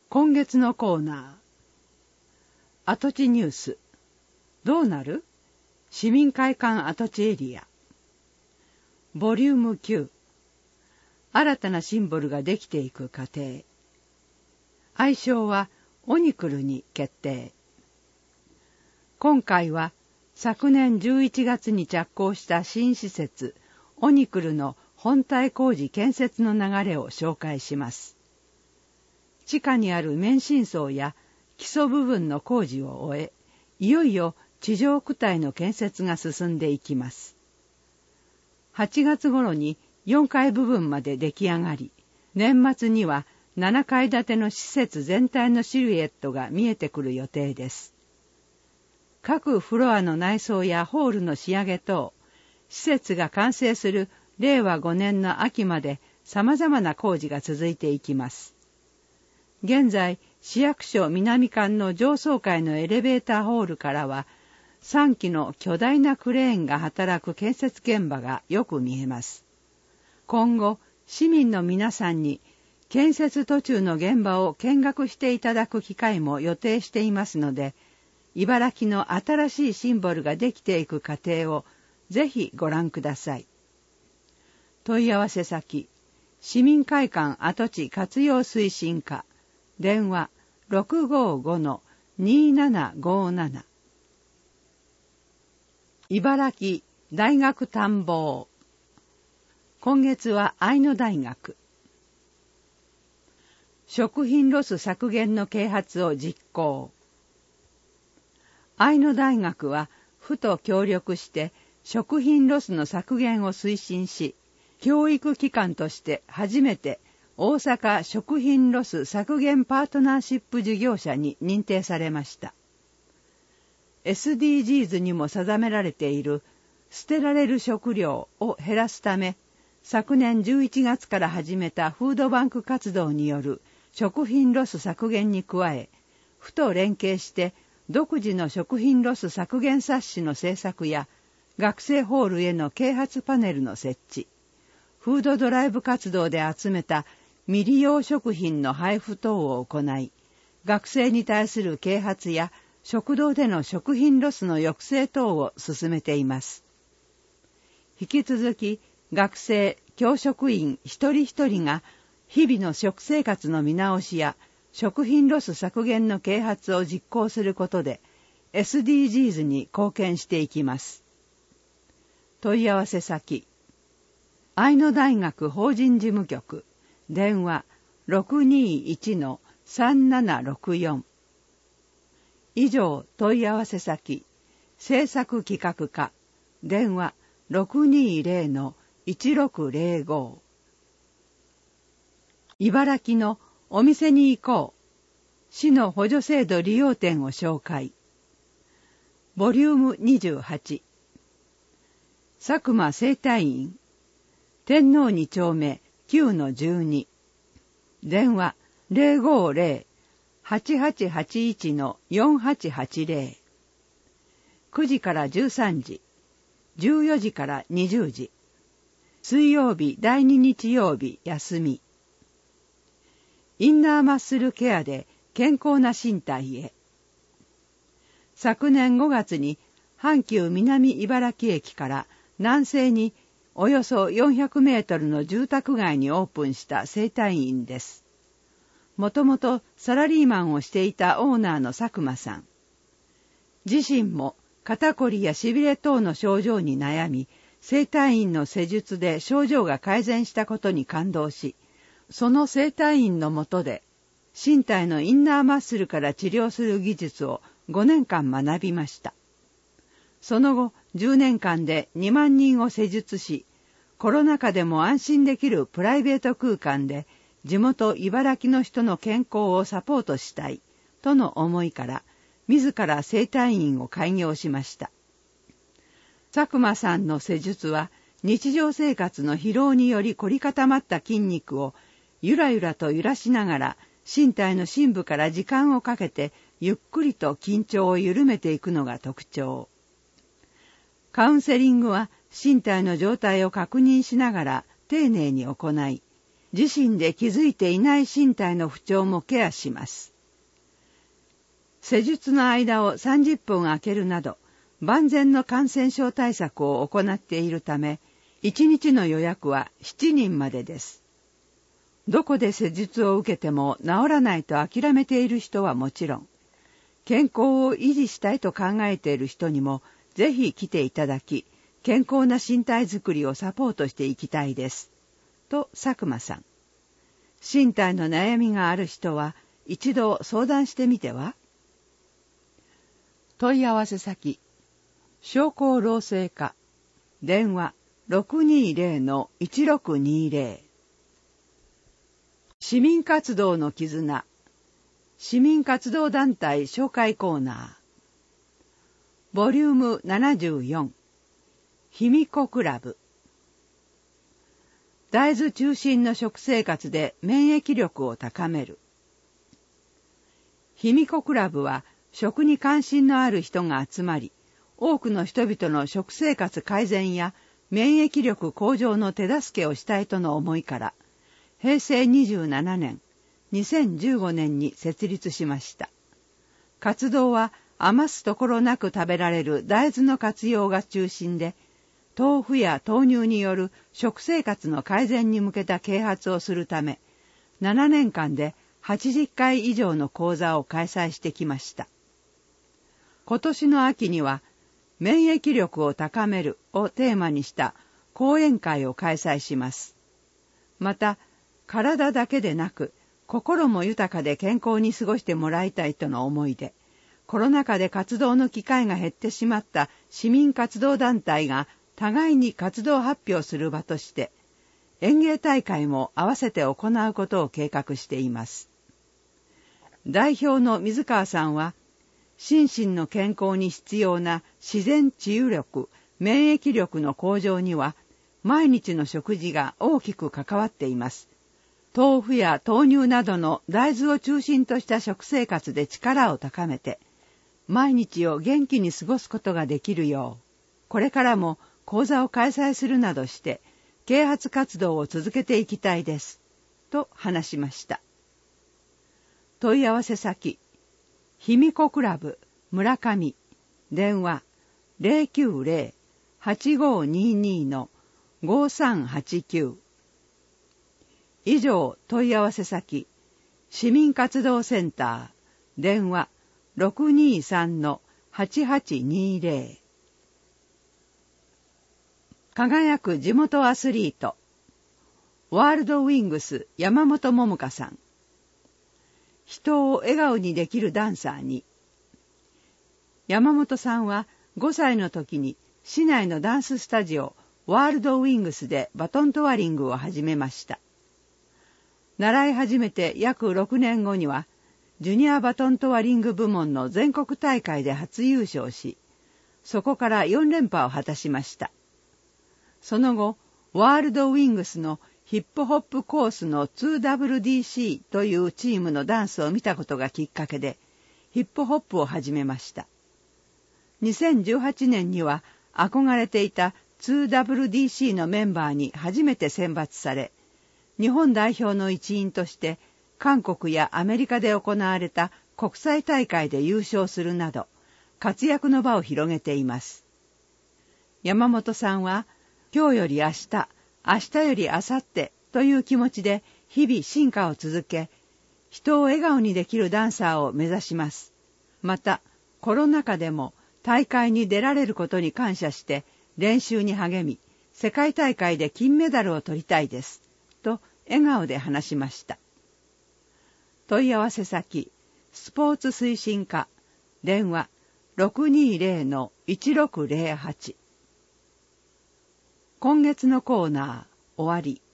今月のコーナー、跡地ニュース、どうなる？市民会館跡地エリア。ボリューム9、新たなシンボルができていく過程。愛称はオニクルに決定。今回は昨年11月に着工した新施設、オニクルの本体工事建設の流れを紹介します。地下にある免震層や基礎部分の工事を終え、いよいよ地上躯体の建設が進んでいきます。8月頃に4階部分まで出来上がり、年末には7階建ての施設全体のシルエットが見えてくる予定です。各フロアの内装やホールの仕上げ等、施設が完成する令和5年の秋まで様々な工事が続いていきます。現在、市役所南館の上層階のエレベーターホールからは、3基の巨大なクレーンが働く建設現場がよく見えます。今後、市民の皆さんに建設途中の現場を見学していただく機会も予定していますので、茨城の新しいシンボルができていく過程をぜひご覧ください。問い合わせ先、市民会館跡地活用推進課、電話 655-2757。茨城大学探訪。今月は愛野大学。食品ロス削減の啓発を実行。愛野大学は府と協力して食品ロスの削減を推進し、教育機関として初めて大阪食品ロス削減パートナーシップ事業者に認定されました。SDGs にも定められている捨てられる食料を減らすため、昨年11月から始めたフードバンク活動による食品ロス削減に加え、府と連携して独自の食品ロス削減冊子の制作や学生ホールへの啓発パネルの設置、フードドライブ活動で集めた未利用食品の配布等を行い、学生に対する啓発や食堂での食品ロスの抑制等を進めています。引き続き、学生、教職員一人一人が日々の食生活の見直しや食品ロス削減の啓発を実行することで SDGs に貢献していきます。問い合わせ先、愛野大学法人事務局、電話 621-3764。以上、問い合わせ先、制作企画課、電話 620-1605。茨城のお店に行こう。市の補助制度利用店を紹介。ボリューム28。佐久間整体院。天王2丁目 9-12。電話 050-8881-4880。9時から13時。14時から20時。水曜日第2日曜日休み。インナーマッスルケアで健康な身体へ。昨年5月に阪急南茨城駅から南西におよそ400メートルの住宅街にオープンした整体院です。もともとサラリーマンをしていたオーナーの佐久間さん。自身も肩こりやしびれ等の症状に悩み、整体院の施術で症状が改善したことに感動し、その整体院の下で身体のインナーマッスルから治療する技術を5年間学びました。その後10年間で2万人を施術し、コロナ禍でも安心できるプライベート空間で地元茨城の人の健康をサポートしたいとの思いから自ら整体院を開業しました。佐久間さんの施術は日常生活の疲労により凝り固まった筋肉をゆらゆらと揺らしながら身体の深部から時間をかけてゆっくりと緊張を緩めていくのが特徴。カウンセリングは身体の状態を確認しながら丁寧に行い、 自身で気づいていない身体の不調もケアします。施術の間を30分空けるなど、万全の感染症対策を行っているため、1日の予約は7人までです。どこで施術を受けても治らないと諦めている人はもちろん、健康を維持したいと考えている人にもぜひ来ていただき、健康な身体づくりをサポートしていきたいです。と佐久間さん。身体の悩みがある人は一度相談してみては？問い合わせ先、商工労政課、電話 620-1620。市民活動の絆、市民活動団体紹介コーナー。ボリューム74、卑弥呼クラブ。大豆中心の食生活で免疫力を高める。卑弥呼クラブは食に関心のある人が集まり、多くの人々の食生活改善や免疫力向上の手助けをしたいとの思いから、平成27年、2015年に設立しました。活動は余すところなく食べられる大豆の活用が中心で、豆腐や豆乳による食生活の改善に向けた啓発をするため、7年間で80回以上の講座を開催してきました。今年の秋には、免疫力を高めるをテーマにした講演会を開催します。また、体だけでなく、心も豊かで健康に過ごしてもらいたいとの思いで、コロナ禍で活動の機会が減ってしまった市民活動団体が互いに活動発表する場として、演芸大会も合わせて行うことを計画しています。代表の水川さんは、心身の健康に必要な自然治癒力、免疫力の向上には、毎日の食事が大きく関わっています。豆腐や豆乳などの大豆を中心とした食生活で力を高めて、毎日を元気に過ごすことができるよう、これからも講座を開催するなどして、啓発活動を続けていきたいです、と話しました。問い合わせ先、卑弥呼クラブ村上、電話 090-8522-5389。以上、問い合わせ先、市民活動センター、電話 623-8820。輝く地元アスリート、ワールドウィングス山本桃香さん。人を笑顔にできるダンサーに。山本さんは5歳の時に市内のダンススタジオワールドウィングスでバトントワリングを始めました。習い始めて約6年後にはジュニアバトントワリング部門の全国大会で初優勝し、そこから4連覇を果たしました。その後、ワールドウィングスのヒップホップコースの 2WDC というチームのダンスを見たことがきっかけで、ヒップホップを始めました。2018年には憧れていた 2WDC のメンバーに初めて選抜され、日本代表の一員として韓国やアメリカで行われた国際大会で優勝するなど、活躍の場を広げています。山本さんは、今日より明日、明日より明後日という気持ちで日々進化を続け、人を笑顔にできるダンサーを目指します。また、コロナ禍でも大会に出られることに感謝して練習に励み、世界大会で金メダルを取りたいです。と笑顔で話しました。問い合わせ先、スポーツ推進課、電話 620-1608。今月のコーナー、終わり。